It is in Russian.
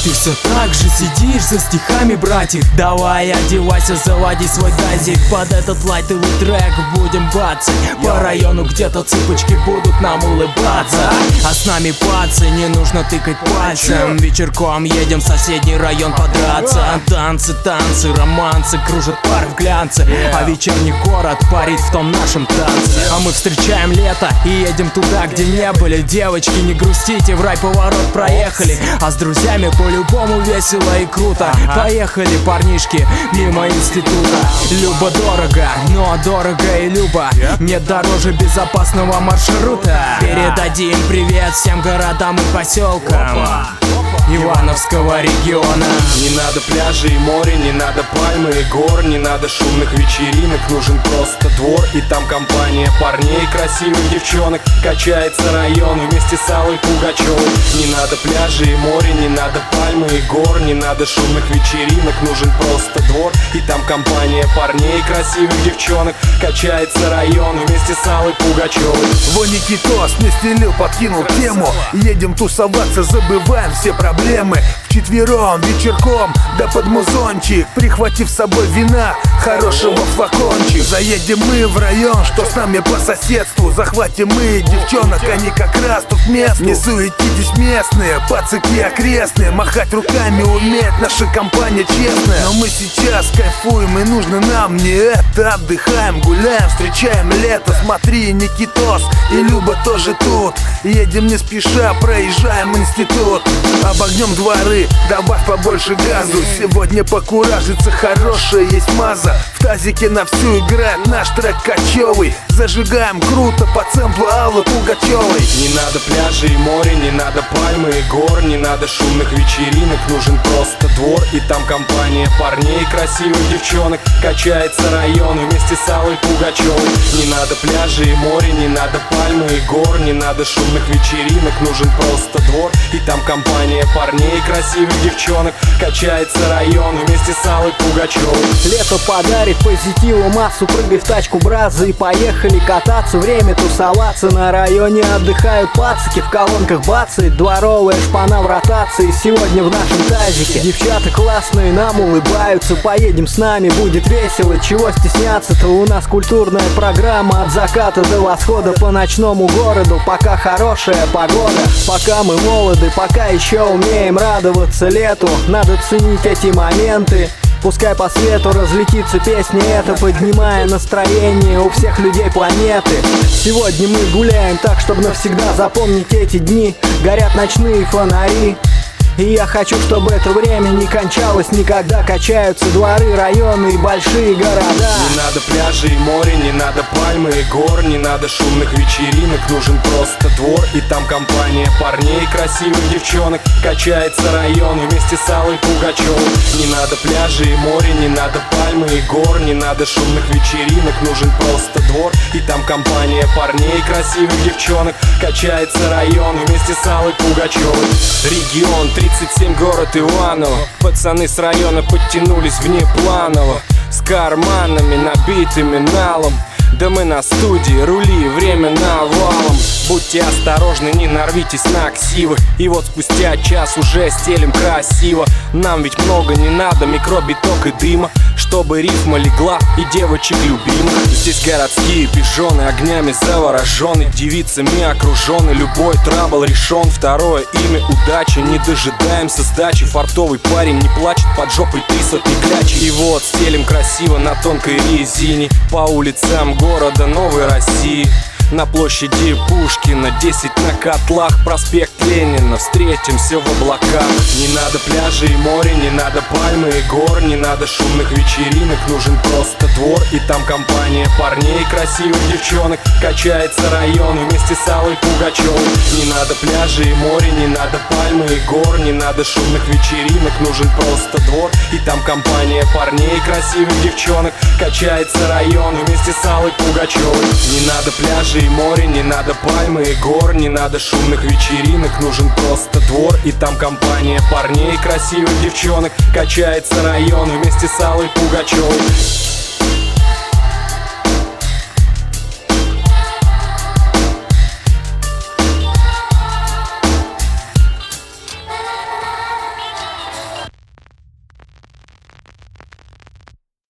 Ты все так же сидишь за стихами, братик. Давай одевайся, заводи свой тазик. Под этот лайтовый трек будем бацать. По району где-то цыпочки будут нам улыбаться. А с нами пацы, не нужно тыкать пальцем. Вечерком едем в соседний район подраться. Танцы, танцы, романсы, кружит парк в глянце. А вечерний город парит в том нашем танце. А мы встречаем лето и едем туда, где не были. Девочки, не грустите, в рай поворот проехали. А с друзьями по-любому весело и круто. Поехали, парнишки, мимо института. Любо дорого, но дорого и любо. Нет дороже безопасного маршрута. Передадим привет всем городам и поселкам Ивановского региона. Не надо пляжей и моря, не надо пальмы и гор, не надо шумных вечеринок, нужен просто двор. И там компания парней, красивых девчонок. Качается район вместе с Аллой Пугачевой. Не надо пляжей и моря, не надо пальмы и гор, не надо шумных вечеринок, нужен просто двор. И там компания парней, красивых девчонок. Качается район вместе с Аллой Пугачевой. Во Никитос не стелил, подкинул тему. Едем тусоваться, забываем все проблемы. Вчетвером, вечерком, да под музончик. Прихватив с собой вина, хорошего флакончик. Заедем мы в район, что с нами по соседству. Захватим мы девчонок, они как раз тут место. Не суетитесь местные, пацаки окрестные. Махать руками умеет наша компания честная. Но мы сейчас кайфуем и нужно нам не это. Отдыхаем, гуляем, встречаем лето. Смотри, Никитос и Люба тоже тут. Едем не спеша, проезжаем институт. Обогнем дворы, добавь побольше газу. Сегодня покуражится хорошая есть маза. В тазике на всю играет наш трек кочевый. Зажигаем круто по сэмплу Аллы Пугачевой. Не надо пляжей и моря, не надо пальмы и гор, не надо шумных вечеринок, нужен просто двор. И там компания парней, красивых девчонок. Качается район вместе с Аллой Пугачевой. Не надо пляжей и моря, не надо пальмы и гор, не надо шумных вечеринок, нужен просто двор. И там компания парней, красивых девчонок. Качается район вместе с Аллой Пугачевой. Лето подарит позитиву массу, прыгай в тачку, бразы, и поехали кататься. Время тусоваться, на районе отдыхают пацаки. В колонках бацает дворовая шпана в ротации. Сегодня в нашем тазике девчата классные нам улыбаются. Поедем с нами, будет весело, чего стесняться-то. У нас культурная программа от заката до восхода по ночному городу. Пока хорошая погода, пока мы молоды, пока еще умеем радоваться лету. Надо ценить эти моменты. Пускай по свету разлетится песня эта, поднимая настроение у всех людей планеты. Сегодня мы гуляем так, чтобы навсегда запомнить эти дни. Горят ночные фонари. И я хочу, чтобы это время не кончалось никогда. Качаются дворы, районы и большие города. Не надо пляжей и моря, не надо пальмы и гор, не надо шумных вечеринок, нужен просто двор. И там компания парней, красивых девчонок. Качается район вместе с Аллой Пугачевой. Не надо пляжей и моря, не надо пальмы и гор, не надо шумных вечеринок, нужен просто двор. И там компания парней, красивых девчонок. Качается район вместе с Аллой Пугачевой. Регион 37, город Иваново. Пацаны с района подтянулись внепланово, с карманами набитыми налом. Да мы на студии, рули, время навалом. Будьте осторожны, не нарвитесь на ксивы. И вот спустя час уже стелим красиво. Нам ведь много не надо микробиток и дыма, чтобы рифма легла и девочек любимых. Здесь городские пижоны, огнями заворожены, девицами окружены, любой трабл решен. Второе имя удача, не дожидаемся сдачи. Фартовый парень не плачет, под жопой 3 сотни клячей. И вот стелим красиво на тонкой резине по улицам города Новой России. На площади Пушкина, 10 на котлах, проспект Ленина, встретимся в облаках. Не надо пляжей и моря, не надо пальмы и гор, не надо шумных вечеринок, нужен просто двор. И там компания парней, красивых девчонок. Качается район вместе с Аллой Пугачевой. Не надо пляжей и моря, не надо пальмы и гор, не надо шумных вечеринок, нужен просто двор. И там компания парней, красивых девчонок. Качается район вместе с Аллой Пугачевой. Не надо пляжей и моря, не надо пальмы и гор, не надо шумных вечеринок, нужен просто двор. И там компания парней, красивых девчонок. Качается район вместе с Аллой Пугачевой.